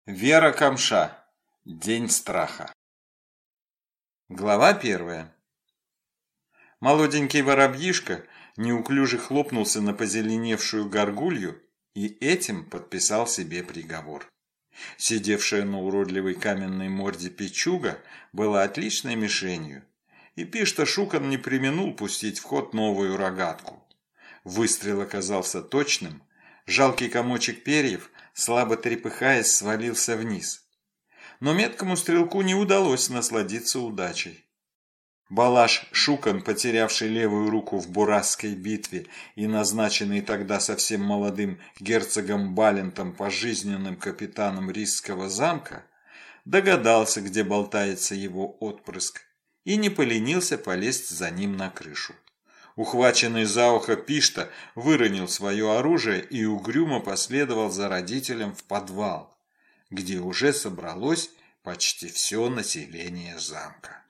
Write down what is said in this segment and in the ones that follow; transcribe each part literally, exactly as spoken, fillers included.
Вера Камша. День страха. Глава первая. Молоденький воробьишка неуклюже хлопнулся на позеленевшую горгулью и этим подписал себе приговор. Сидевшая на уродливой каменной морде печуга была отличной мишенью, и Пишта Шукан не преминул пустить в ход новую рогатку. Выстрел оказался точным, жалкий комочек перьев, слабо трепыхаясь, свалился вниз. Но меткому стрелку не удалось насладиться удачей. Балаш Шукан, потерявший левую руку в Бураской битве и назначенный тогда совсем молодым герцогом Балентом пожизненным капитаном Рисского замка, догадался, где болтается его отпрыск, и не поленился полезть за ним на крышу. Ухваченный за ухо Пишта выронил свое оружие и угрюмо последовал за родителем в подвал, где уже собралось почти все население замка.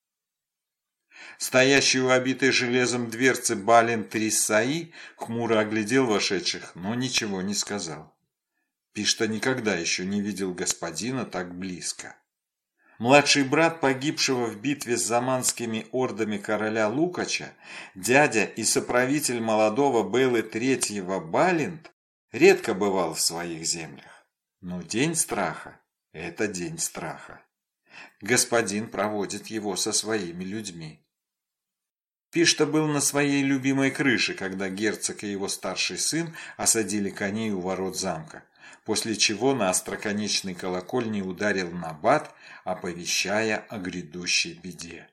Стоящий у обитой железом дверцы Балент Рисаи хмуро оглядел вошедших, но ничего не сказал. Пишта никогда еще не видел господина так близко. Младший брат погибшего в битве с заманскими ордами короля Лукача, дядя и соправитель молодого Бэлы Третьего Балент, редко бывал в своих землях. Но день страха – это день страха. Господин проводит его со своими людьми. Пишта был на своей любимой крыше, когда герцог и его старший сын осадили коней у ворот замка, после чего на остроконечной колокольне ударил набат, оповещая о грядущей беде.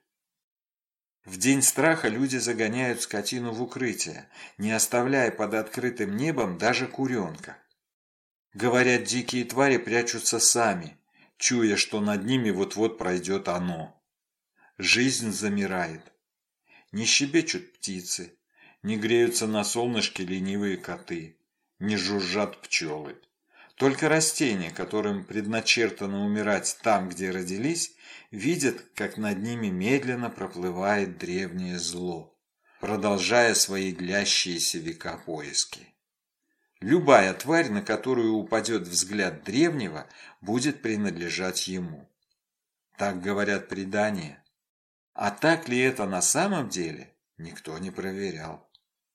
В день страха люди загоняют скотину в укрытие, не оставляя под открытым небом даже куренка. Говорят, дикие твари прячутся сами, чуя, что над ними вот-вот пройдет оно. Жизнь замирает. Не щебечут птицы, не греются на солнышке ленивые коты, не жужжат пчелы. Только растения, которым предначертано умирать там, где родились, видят, как над ними медленно проплывает древнее зло, продолжая свои длящиеся века поиски. Любая тварь, на которую упадет взгляд древнего, будет принадлежать ему. Так говорят предания. А так ли это на самом деле, никто не проверял.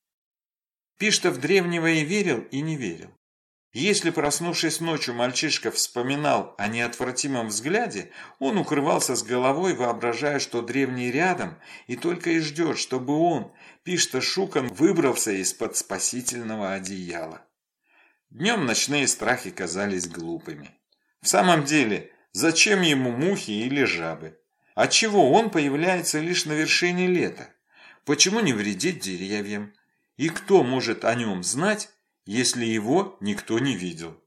Пишта в древнего и верил, и не верил. Если, проснувшись ночью, мальчишка вспоминал о неотвратимом взгляде, он укрывался с головой, воображая, что древний рядом, и только и ждет, чтобы он, Пишта Шукан, выбрался из-под спасительного одеяла. Днем ночные страхи казались глупыми. В самом деле, зачем ему мухи или жабы? Отчего он появляется лишь на вершине лета? Почему не вредит деревьям? И кто может о нем знать, если его никто не видел?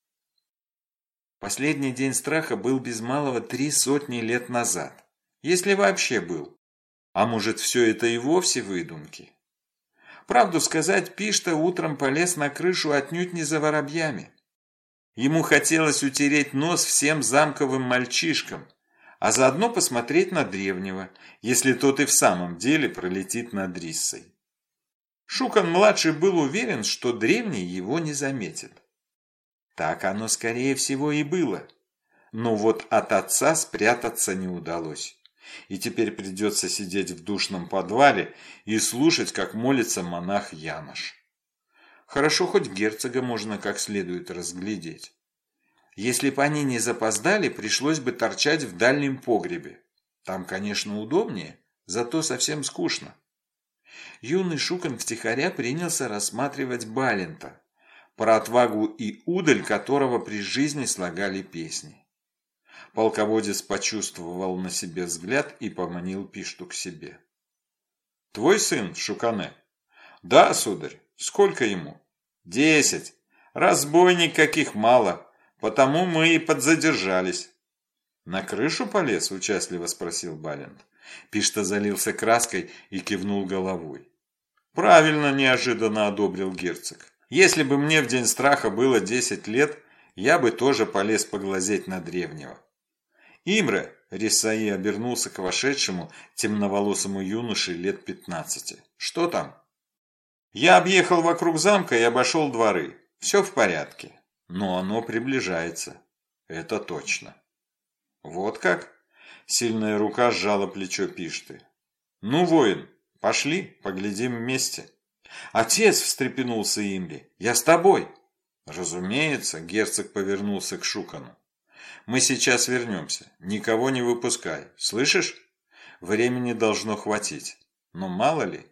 Последний день страха был без малого три сотни лет назад, если вообще был. А может, все это и вовсе выдумки? Правду сказать, Пишта утром полез на крышу отнюдь не за воробьями. Ему хотелось утереть нос всем замковым мальчишкам, а заодно посмотреть на древнего, если тот и в самом деле пролетит над Риссой. Шукан-младший был уверен, что древний его не заметит. Так оно, скорее всего, и было. Но вот от отца спрятаться не удалось. И теперь придется сидеть в душном подвале и слушать, как молится монах Янош. Хорошо, хоть герцога можно как следует разглядеть. Если бы они не запоздали, пришлось бы торчать в дальнем погребе. Там, конечно, удобнее, зато совсем скучно. Юный Шукан втихаря принялся рассматривать Балента, про отвагу и удаль которого при жизни слагали песни. Полководец почувствовал на себе взгляд и поманил Пишту к себе. «Твой сын, Шукане?» «Да, сударь. Сколько ему?» «Десять. Разбойник каких мало. Потому мы и подзадержались». «На крышу полез?» – участливо спросил Балент. Пишта залился краской и кивнул головой. «Правильно, неожиданно одобрил герцог. Если бы мне в день страха было десять лет, я бы тоже полез поглазеть на древнего». «Имре!» – Рисаи обернулся к вошедшему темноволосому юноше лет пятнадцати. «Что там?» «Я объехал вокруг замка и обошел дворы. Все в порядке. Но оно приближается». Это точно. Вот как? Сильная рука сжала плечо Пишты. Ну, воин, пошли, поглядим вместе. Отец, встрепенулся Имри, я с тобой. Разумеется, герцог повернулся к Шукану. Мы сейчас вернемся, никого не выпускай, слышишь? Времени должно хватить, но мало ли.